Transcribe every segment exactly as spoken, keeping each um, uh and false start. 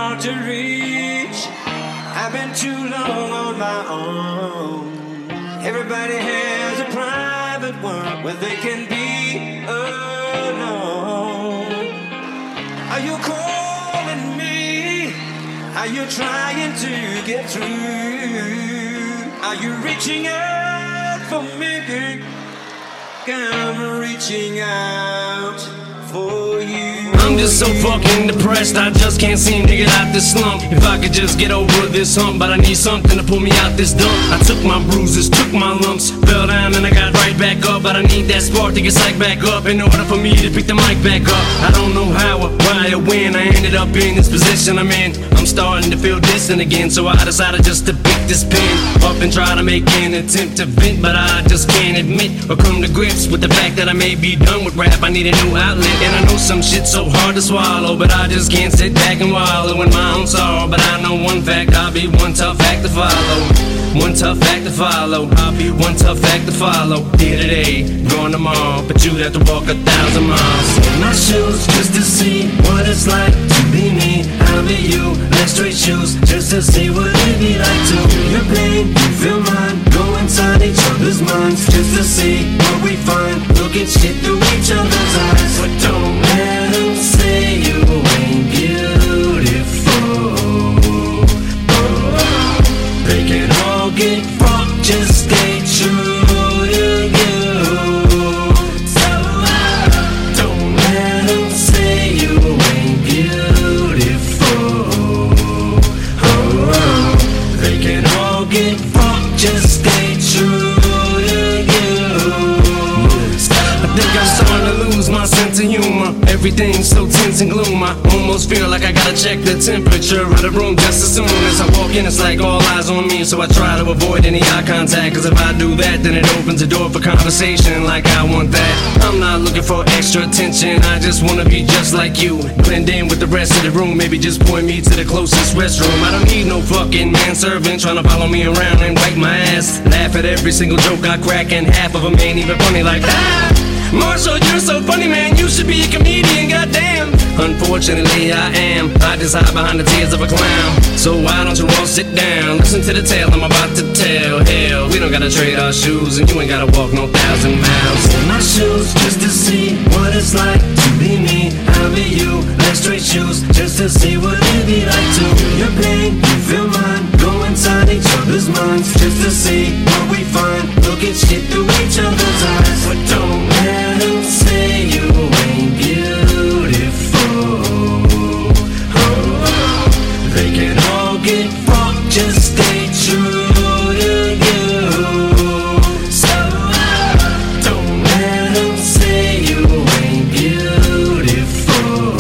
hard to reach. I've been too long on my own. Everybody has a private world where they can be alone. Are you calling me? Are you trying to get through? Are you reaching out for me? I'm reaching out for you. I'm just so fucking depressed, I just can't seem to get out this slump. If I could just get over this hump, but I need something to pull me out this dump. I took my bruises, took my lumps, fell down and I got right back up. But I need that spark to get psyched back up in order for me to pick the mic back up. I don't know how or why or when I ended up in this position I'm in. I'm starting to feel distant again, so I decided just to pick this pen up and try to make an attempt to vent. But I just can't admit or come to grips with the fact that I may be done with rap. I need a new outlet, and I know some shit's so hard to swallow, but I just can't sit back and wallow in my own sorrow. But I know one fact, I'll be one tough act to follow. One tough act to follow. I'll be one tough act to follow. Here today, gone tomorrow, but you'd have to walk a thousand miles in my shoes just to see what it's like to be me. I'll be you, like straight shoes, just to see what it'd be like to feel your pain, you feel mine. Go inside each other's minds just to see what we find. Look at shit through each other's eyes, but don't let them say you ain't beautiful. Oh, they can all get fucked, just stay true to you. So uh, don't let them say you ain't beautiful. Oh, they can all get fucked, just stay true to you. I think I'm starting to lose my sense of humor. Everything's so tense and gloom. I almost feel like I gotta check the temperature of the room just as soon as I walk in. It's like all eyes on me, so I try to avoid any eye contact. Cause if I do that, then it opens the door for conversation like I want that. I'm not looking for extra attention, I just wanna be just like you. Blend in with the rest of the room, maybe just point me to the closest restroom. I don't need no fucking manservant trying to follow me around and wipe my ass. Laugh at every single joke I crack, and half of them ain't even funny like that. Marshall, you're so funny, man, you should be a comedian, goddamn. Unfortunately, I am. I just hide behind the tears of a clown. So why don't you all sit down, listen to the tale I'm about to tell. Hell, we don't gotta trade our shoes, and you ain't gotta walk no thousand miles in my shoes just to see what it's like to be me. I'll be you, like straight shoes, just to see what it'd be like to feel your pain, you feel mine. Go inside each other's minds just to see what we find. Look at shit through each other's eyes, but don't let them say you ain't beautiful. Oh, they can all get fucked, just stay true to you. So uh, don't let them say you ain't beautiful.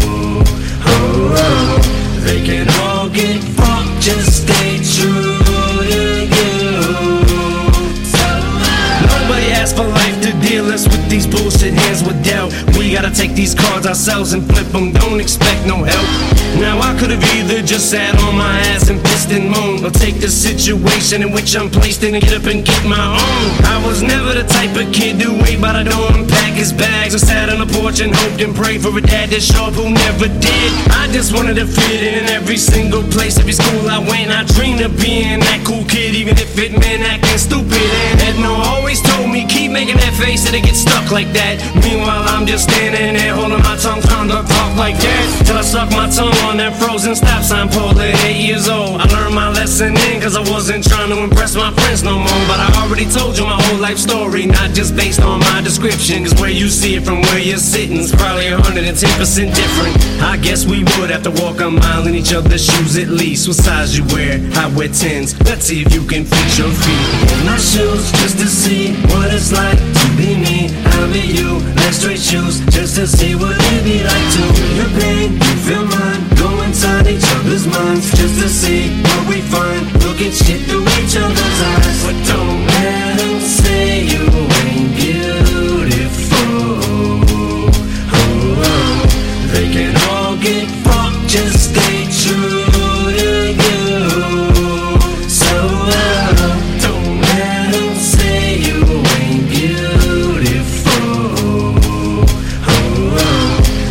Oh, they can all get fucked, just stay true to you. So uh, nobody asked for life to deal us with these bullshit hands with dealt. We gotta take these cards ourselves and flip them, don't expect no help. Now I could've either just sat on my ass and pissed and moaned, or take the situation in which I'm placed in and get up and get my own. I was never the type of kid to wait by the door and pack his bags, or sat on the porch and hoped and prayed for a dad that showed up who never did. I just wanted to fit in every single place, every school I went. I dreamed of being that cool kid, even if it meant acting stupid. And Edna always told me, keep making that face and it gets stuck like that. Meanwhile I'm just standing there holding my tongue, trying to talk like that, till I stuck my tongue on that frozen stop sign pole at eight years old. I learned my lesson then, cause I wasn't trying to impress my friends no more. But I already told you my whole life story, not just based on my description. Cause where you see it from where you're sitting is probably one hundred ten percent different. I guess we would have to walk a mile in each other's shoes at least. What size you wear? I wear tens. Let's see if you can fit your feet in my shoes just to see what it's like to be me. I'll be you, like straight shoes, just to see what it'd be like